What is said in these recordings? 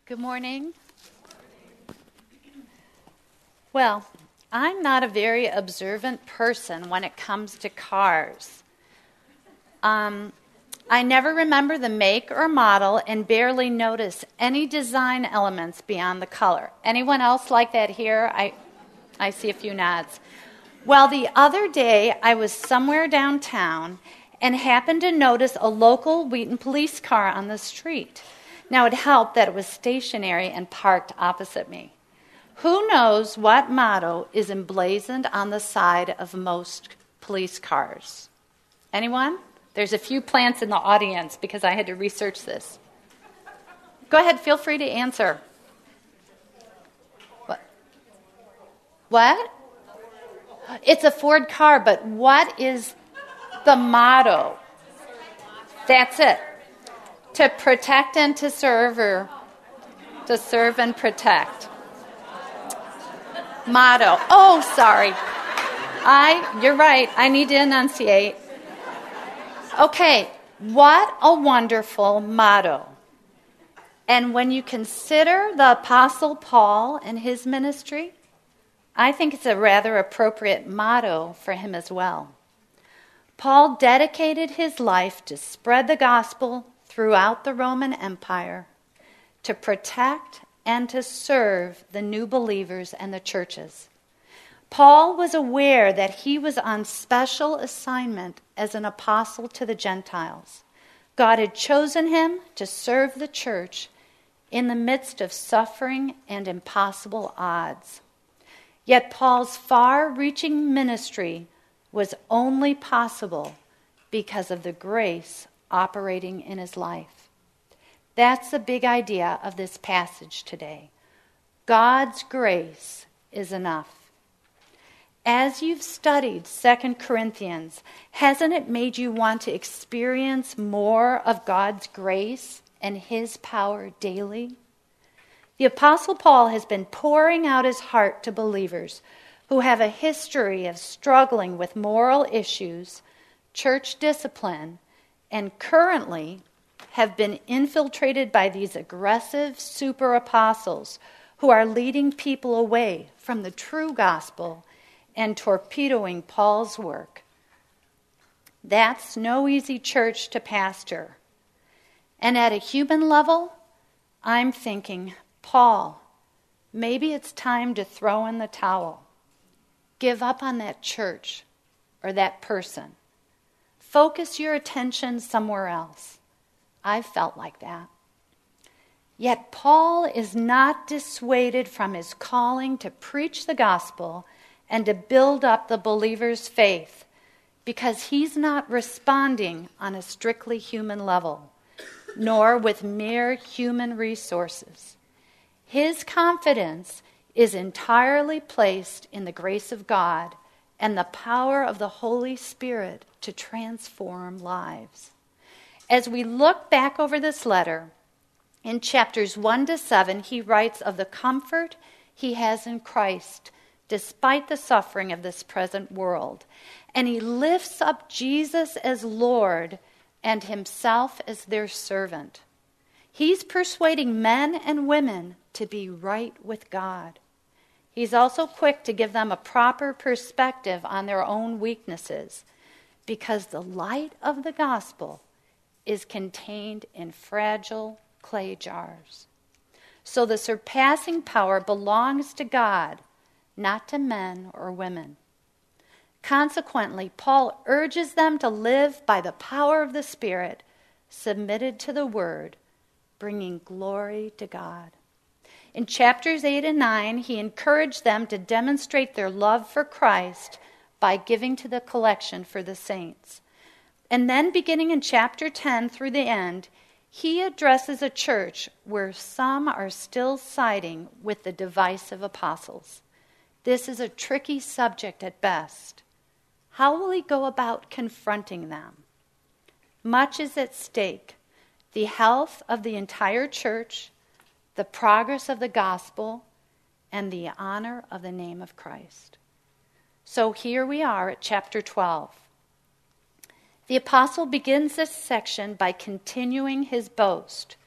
Good morning. Well, I'm not a very observant person when it comes to cars. I never remember the make or model and barely notice any design elements beyond the color. Anyone else like that here? I see a few nods. Well, the other day I was somewhere downtown and happened to notice a local Wheaton police car on the street. Now, it helped that it was stationary and parked opposite me. Who knows what motto is emblazoned on the side of most police cars? Anyone? There's a few plants in the audience because I had to research this. Go ahead, feel free to answer. What? It's a Ford car, but what is the motto? That's it. To protect and to serve, or to serve and protect. Motto. Oh, sorry. You're right. I need to enunciate. Okay, what a wonderful motto. And when you consider the Apostle Paul and his ministry, I think it's a rather appropriate motto for him as well. Paul dedicated his life to spread the gospel throughout the Roman Empire, to protect and to serve the new believers and the churches. Paul was aware that he was on special assignment as an apostle to the Gentiles. God had chosen him to serve the church in the midst of suffering and impossible odds. Yet Paul's far-reaching ministry was only possible because of the grace operating in his life. That's the big idea of this passage today. God's grace is enough. As you've studied 2 Corinthians, hasn't it made you want to experience more of God's grace and his power daily? The Apostle Paul has been pouring out his heart to believers who have a history of struggling with moral issues, church discipline, and currently have been infiltrated by these aggressive super apostles who are leading people away from the true gospel and torpedoing Paul's work. That's no easy church to pastor. And at a human level, I'm thinking, Paul, maybe it's time to throw in the towel. Give up on that church or that person. Focus your attention somewhere else. I've felt like that. Yet Paul is not dissuaded from his calling to preach the gospel and to build up the believer's faith because he's not responding on a strictly human level, nor with mere human resources. His confidence is entirely placed in the grace of God and the power of the Holy Spirit to transform lives. As we look back over this letter, in chapters 1 to 7, he writes of the comfort he has in Christ despite the suffering of this present world. And he lifts up Jesus as Lord and himself as their servant. He's persuading men and women to be right with God. He's also quick to give them a proper perspective on their own weaknesses because the light of the gospel is contained in fragile clay jars. So the surpassing power belongs to God, not to men or women. Consequently, Paul urges them to live by the power of the Spirit, submitted to the Word, bringing glory to God. In chapters 8 and 9, he encouraged them to demonstrate their love for Christ by giving to the collection for the saints. And then beginning in chapter 10 through the end, he addresses a church where some are still siding with the divisive apostles. This is a tricky subject at best. How will he go about confronting them? Much is at stake. The health of the entire church, the progress of the gospel, and the honor of the name of Christ. So here we are at chapter 12. The apostle begins this section by continuing his boast.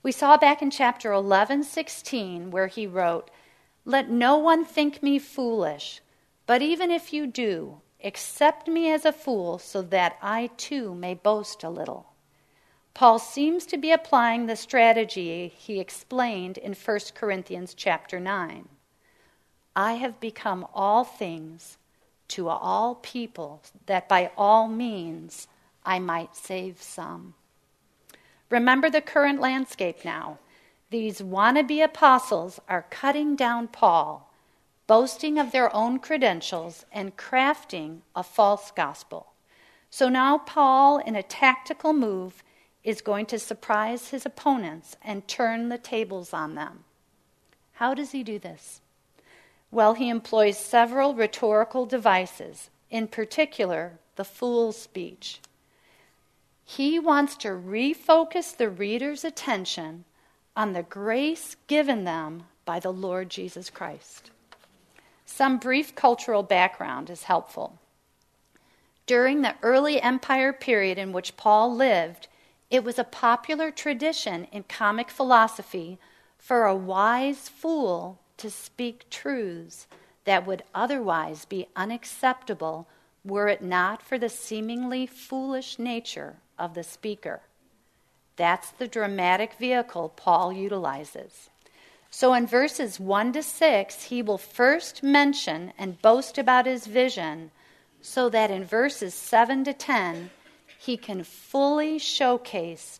We saw back in chapter 11:16 where he wrote, "Let no one think me foolish, but even if you do, accept me as a fool so that I too may boast a little." Paul seems to be applying the strategy he explained in 1 Corinthians chapter 9. I have become all things to all people, that by all means I might save some. Remember the current landscape now. These wannabe apostles are cutting down Paul, boasting of their own credentials and crafting a false gospel. So now Paul, in a tactical move, is going to surprise his opponents and turn the tables on them. How does he do this? Well, he employs several rhetorical devices, in particular, the fool's speech. He wants to refocus the reader's attention on the grace given them by the Lord Jesus Christ. Some brief cultural background is helpful. During the early empire period in which Paul lived, it was a popular tradition in comic philosophy for a wise fool to speak truths that would otherwise be unacceptable were it not for the seemingly foolish nature of the speaker. That's the dramatic vehicle Paul utilizes. So in verses 1-6, he will first mention and boast about his vision, so that in verses 7-10, he can fully showcase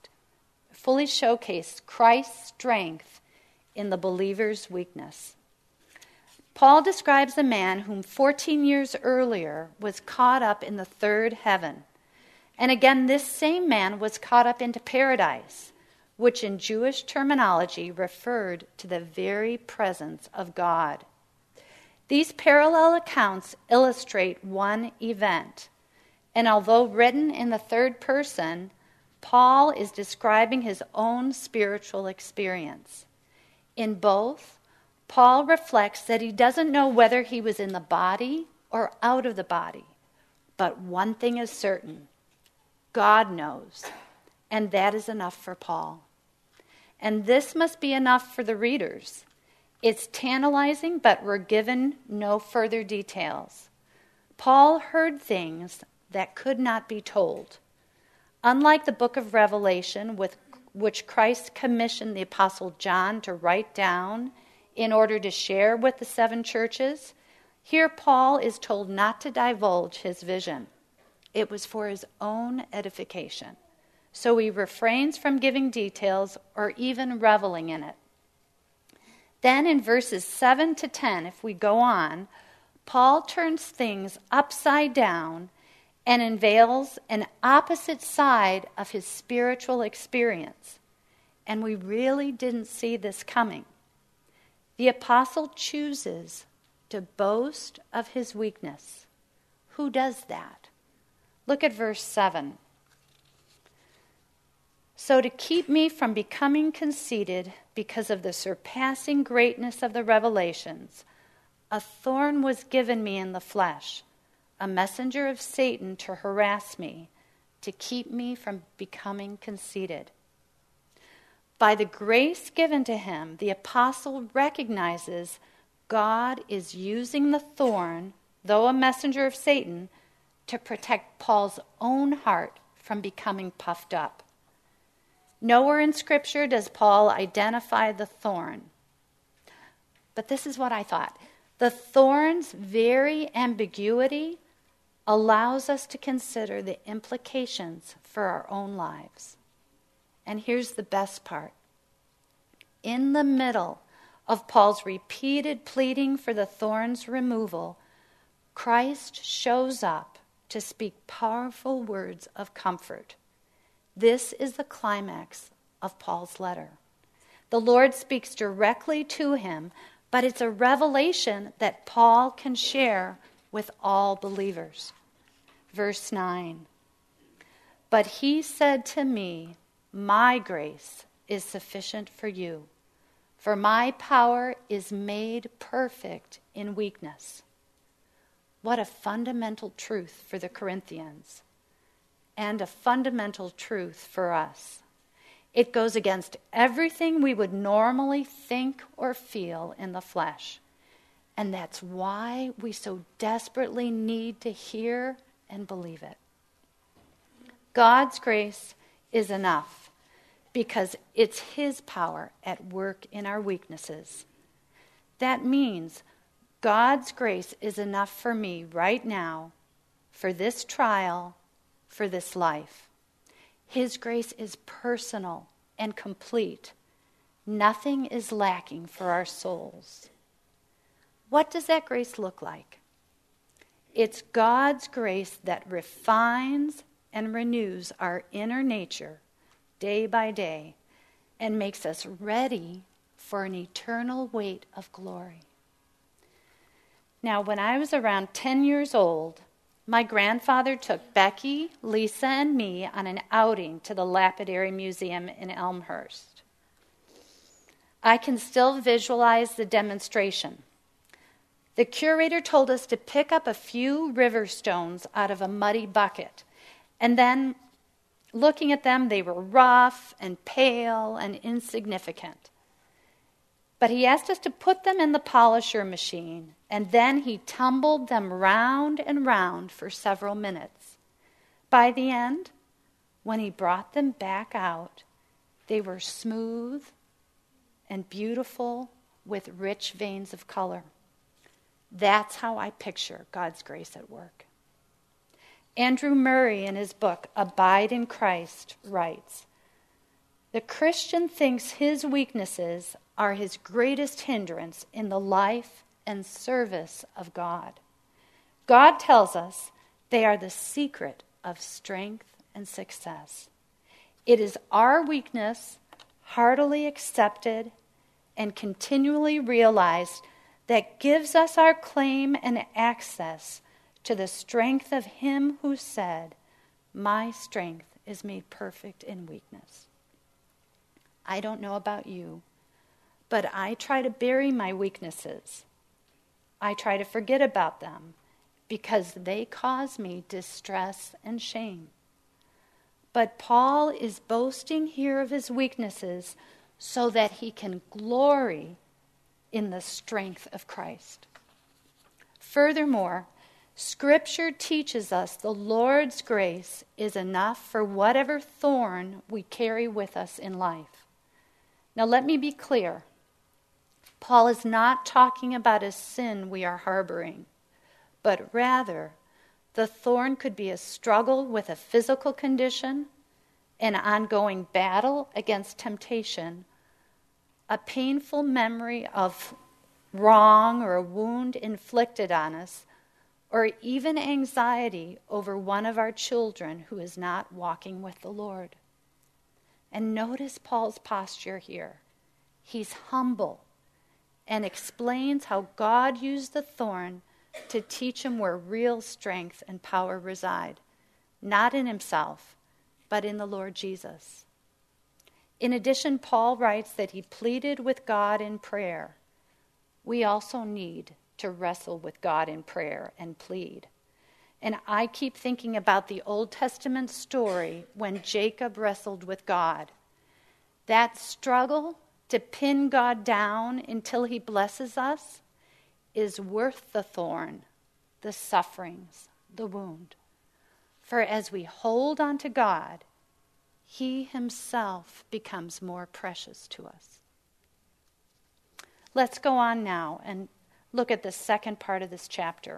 Christ's strength in the believer's weakness. Paul describes a man whom 14 years earlier was caught up in the third heaven. And again, this same man was caught up into paradise, which in Jewish terminology referred to the very presence of God. These parallel accounts illustrate one event. And although written in the third person, Paul is describing his own spiritual experience. In both, Paul reflects that he doesn't know whether he was in the body or out of the body. But one thing is certain: God knows, and that is enough for Paul. And this must be enough for the readers. It's tantalizing, but we're given no further details. Paul heard things that could not be told. Unlike the book of Revelation, with which Christ commissioned the Apostle John to write down in order to share with the 7 churches, here Paul is told not to divulge his vision. It was for his own edification. So he refrains from giving details or even reveling in it. Then in verses 7-10, if we go on, Paul turns things upside down and unveils an opposite side of his spiritual experience. And we really didn't see this coming. The apostle chooses to boast of his weakness. Who does that? Look at verse 7. So to keep me from becoming conceited because of the surpassing greatness of the revelations, a thorn was given me in the flesh, a messenger of Satan to harass me, to keep me from becoming conceited. By the grace given to him, the apostle recognizes God is using the thorn, though a messenger of Satan, to protect Paul's own heart from becoming puffed up. Nowhere in Scripture does Paul identify the thorn. But this is what I thought. The thorn's very ambiguity allows us to consider the implications for our own lives. And here's the best part. In the middle of Paul's repeated pleading for the thorn's removal, Christ shows up to speak powerful words of comfort. This is the climax of Paul's letter. The Lord speaks directly to him, but it's a revelation that Paul can share with all believers. Verse 9. But he said to me, my grace is sufficient for you, for my power is made perfect in weakness. What a fundamental truth for the Corinthians, and a fundamental truth for us. It goes against everything we would normally think or feel in the flesh. And that's why we so desperately need to hear and believe it. God's grace is enough because it's His power at work in our weaknesses. That means God's grace is enough for me right now, for this trial, for this life. His grace is personal and complete. Nothing is lacking for our souls. What does that grace look like? It's God's grace that refines and renews our inner nature day by day and makes us ready for an eternal weight of glory. Now, when I was around 10 years old, my grandfather took Becky, Lisa, and me on an outing to the Lapidary Museum in Elmhurst. I can still visualize the demonstration. The curator told us to pick up a few river stones out of a muddy bucket, and then, looking at them, they were rough and pale and insignificant. But he asked us to put them in the polisher machine, and then he tumbled them round and round for several minutes. By the end, when he brought them back out, they were smooth and beautiful with rich veins of color. That's how I picture God's grace at work. Andrew Murray, in his book, Abide in Christ, writes, "The Christian thinks his weaknesses are his greatest hindrance in the life and service of God. God tells us they are the secret of strength and success. It is our weakness, heartily accepted and continually realized, that gives us our claim and access to the strength of Him who said, 'My strength is made perfect in weakness.'" I don't know about you, but I try to bury my weaknesses. I try to forget about them because they cause me distress and shame. But Paul is boasting here of his weaknesses so that he can glory in the strength of Christ. Furthermore, Scripture teaches us the Lord's grace is enough for whatever thorn we carry with us in life. Now let me be clear. Paul is not talking about a sin we are harboring, but rather the thorn could be a struggle with a physical condition, an ongoing battle against temptation, a painful memory of wrong or a wound inflicted on us, or even anxiety over one of our children who is not walking with the Lord. And notice Paul's posture here. He's humble and explains how God used the thorn to teach him where real strength and power reside, not in himself, but in the Lord Jesus. In addition, Paul writes that he pleaded with God in prayer. We also need to wrestle with God in prayer and plead. And I keep thinking about the Old Testament story when Jacob wrestled with God. That struggle to pin God down until he blesses us is worth the thorn, the sufferings, the wound. For as we hold on to God, He Himself becomes more precious to us. Let's go on now and look at the second part of this chapter.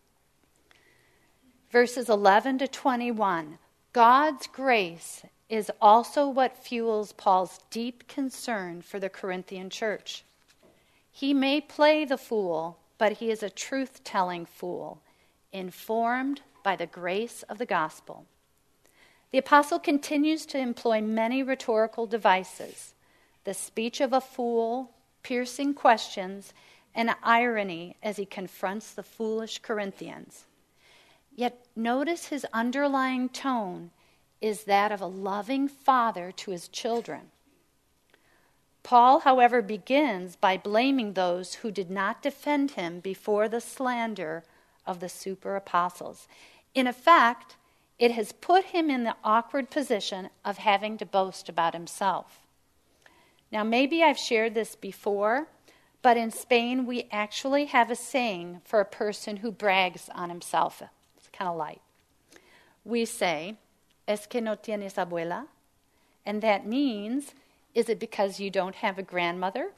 Verses 11 to 21. God's grace is also what fuels Paul's deep concern for the Corinthian church. He may play the fool, but he is a truth-telling fool, informed by the grace of the gospel. The apostle continues to employ many rhetorical devices, the speech of a fool, piercing questions, and irony as he confronts the foolish Corinthians. Yet notice his underlying tone is that of a loving father to his children. Paul, however, begins by blaming those who did not defend him before the slander of the super apostles. In effect, It has put him in the awkward position of having to boast about himself. Now, maybe I've shared this before, but in Spain we actually have a saying for a person who brags on himself. It's kind of light. We say, "Es que no tienes abuela?" And that means, is it because you don't have a grandmother?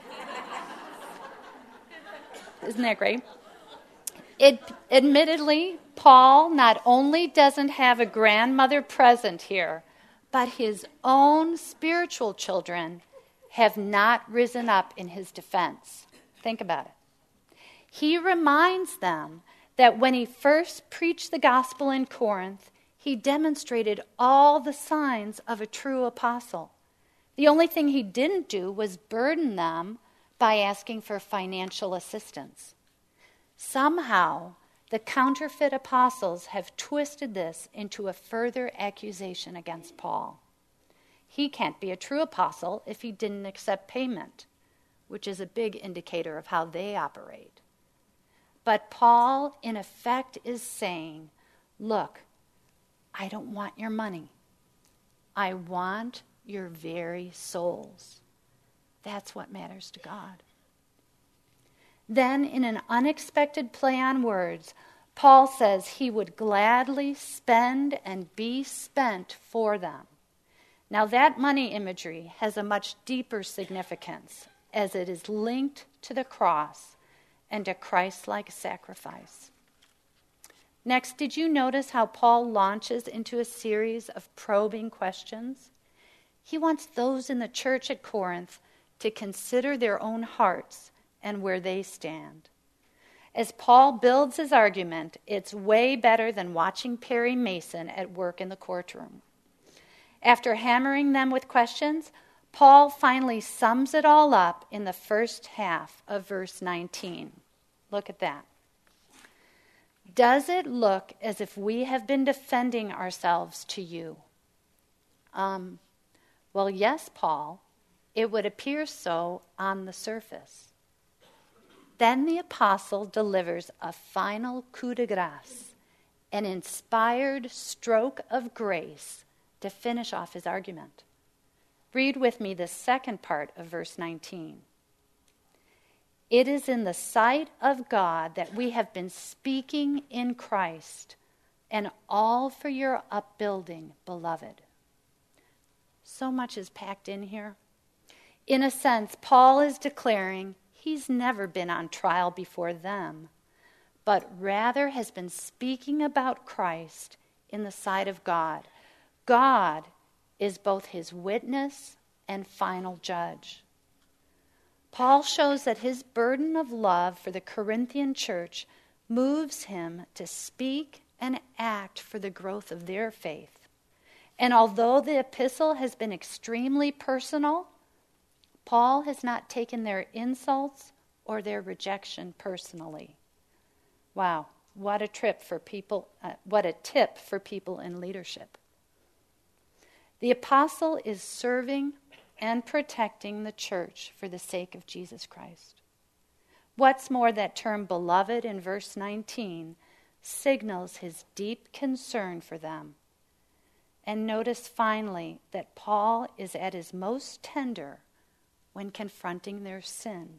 Isn't that great? Admittedly, Paul not only doesn't have a grandmother present here, but his own spiritual children have not risen up in his defense. Think about it. He reminds them that when he first preached the gospel in Corinth, he demonstrated all the signs of a true apostle. The only thing he didn't do was burden them by asking for financial assistance. Somehow, the counterfeit apostles have twisted this into a further accusation against Paul. He can't be a true apostle if he didn't accept payment, which is a big indicator of how they operate. But Paul, in effect, is saying, look, I don't want your money. I want your very souls. That's what matters to God. Then, in an unexpected play on words, Paul says he would gladly spend and be spent for them. Now, that money imagery has a much deeper significance as it is linked to the cross and a Christ-like sacrifice. Next, did you notice how Paul launches into a series of probing questions? He wants those in the church at Corinth to consider their own hearts and where they stand. As Paul builds his argument, it's way better than watching Perry Mason at work in the courtroom. After hammering them with questions, Paul finally sums it all up in the first half of verse 19. Look at that. Does it look as if we have been defending ourselves to you? Well, yes, Paul. It would appear so on the surface. Then the apostle delivers a final coup de grace, an inspired stroke of grace to finish off his argument. Read with me the second part of verse 19. It is in the sight of God that we have been speaking in Christ, and all for your upbuilding, beloved. So much is packed in here. In a sense, Paul is declaring he's never been on trial before them, but rather has been speaking about Christ in the sight of God. God is both his witness and final judge. Paul shows that his burden of love for the Corinthian church moves him to speak and act for the growth of their faith. And although the epistle has been extremely personal, Paul has not taken their insults or their rejection personally. Wow, what a tip for people in leadership. The apostle is serving and protecting the church for the sake of Jesus Christ. What's more, that term beloved in verse 19 signals his deep concern for them. And notice finally that Paul is at his most tender when confronting their sin.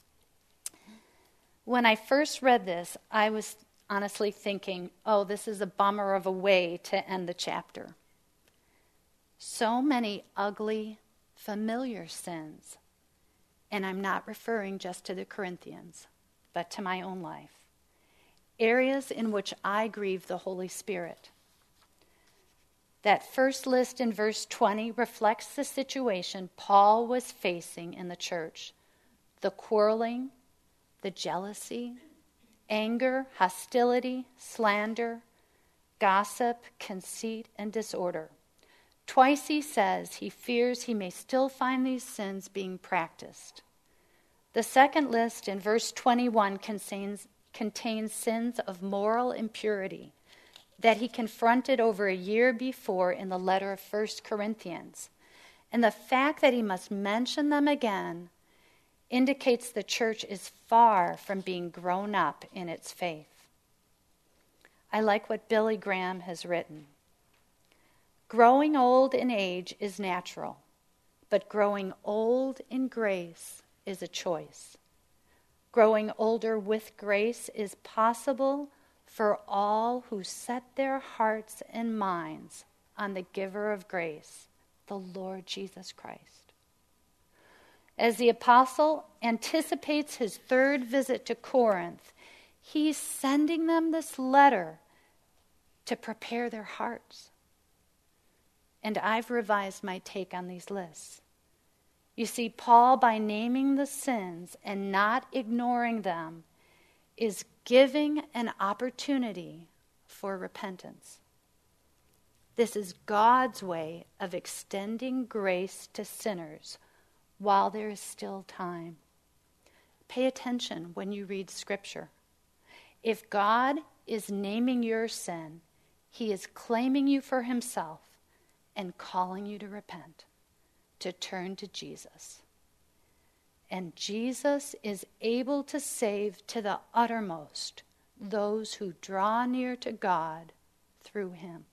When I first read this, I was honestly thinking, oh, this is a bummer of a way to end the chapter. So many ugly, familiar sins, and I'm not referring just to the Corinthians, but to my own life. Areas in which I grieve the Holy Spirit. That first list in verse 20 reflects the situation Paul was facing in the church. The quarreling, the jealousy, anger, hostility, slander, gossip, conceit, and disorder. Twice he says he fears he may still find these sins being practiced. The second list in verse 21 contains sins of moral impurity that he confronted over a year before in the letter of 1 Corinthians. And the fact that he must mention them again indicates the church is far from being grown up in its faith. I like what Billy Graham has written. Growing old in age is natural, but growing old in grace is a choice. Growing older with grace is possible for all who set their hearts and minds on the giver of grace, the Lord Jesus Christ. As the apostle anticipates his third visit to Corinth, he's sending them this letter to prepare their hearts. And I've revised my take on these lists. You see, Paul, by naming the sins and not ignoring them, is giving an opportunity for repentance. This is God's way of extending grace to sinners while there is still time. Pay attention when you read Scripture. If God is naming your sin, he is claiming you for himself and calling you to repent, to turn to Jesus. And Jesus is able to save to the uttermost those who draw near to God through him.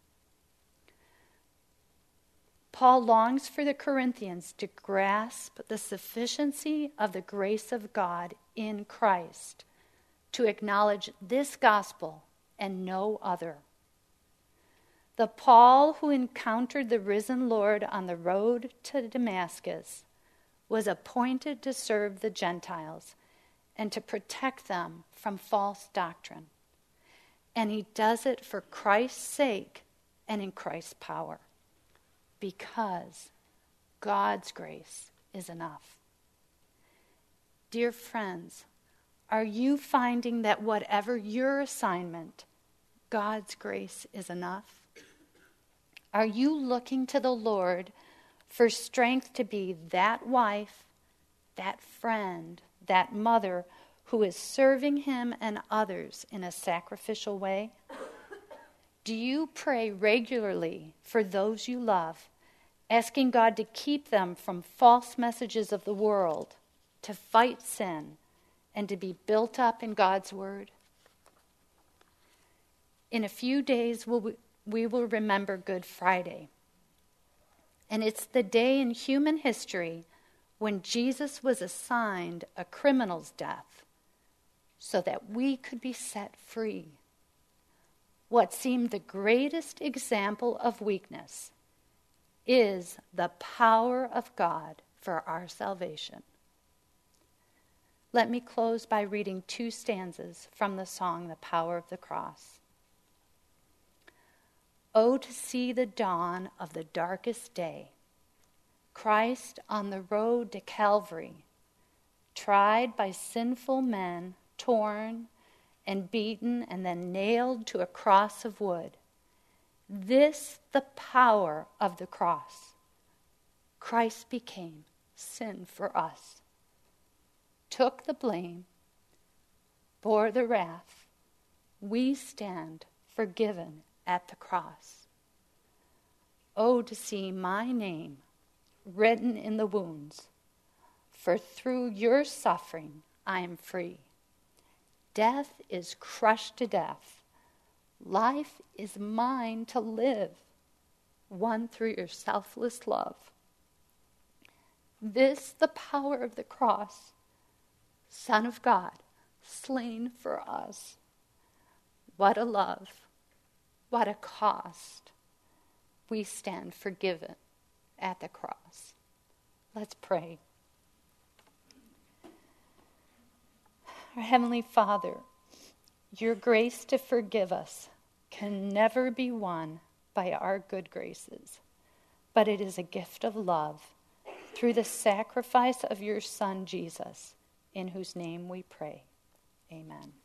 Paul longs for the Corinthians to grasp the sufficiency of the grace of God in Christ, to acknowledge this gospel and no other. The Paul who encountered the risen Lord on the road to Damascus was appointed to serve the Gentiles and to protect them from false doctrine. And he does it for Christ's sake and in Christ's power, because God's grace is enough. Dear friends, are you finding that whatever your assignment, God's grace is enough? Are you looking to the Lord for strength to be that wife, that friend, that mother who is serving him and others in a sacrificial way? Do you pray regularly for those you love, asking God to keep them from false messages of the world, to fight sin, and to be built up in God's word? In a few days, we will remember Good Friday. And it's the day in human history when Jesus was assigned a criminal's death so that we could be set free. What seemed the greatest example of weakness is the power of God for our salvation. Let me close by reading 2 stanzas from the song, The Power of the Cross. Oh, to see the dawn of the darkest day, Christ on the road to Calvary, tried by sinful men, torn and beaten, and then nailed to a cross of wood. This the power of the cross. Christ became sin for us, took the blame, bore the wrath. We stand forgiven at the cross. Oh, to see my name written in the wounds, for through your suffering I am free. Death is crushed to death. Life is mine to live, won through your selfless love. This the power of the cross, Son of God, slain for us. What a love, what a cost. We stand forgiven at the cross. Let's pray. Our Heavenly Father, your grace to forgive us can never be won by our good graces, but it is a gift of love through the sacrifice of your Son, Jesus, in whose name we pray. Amen.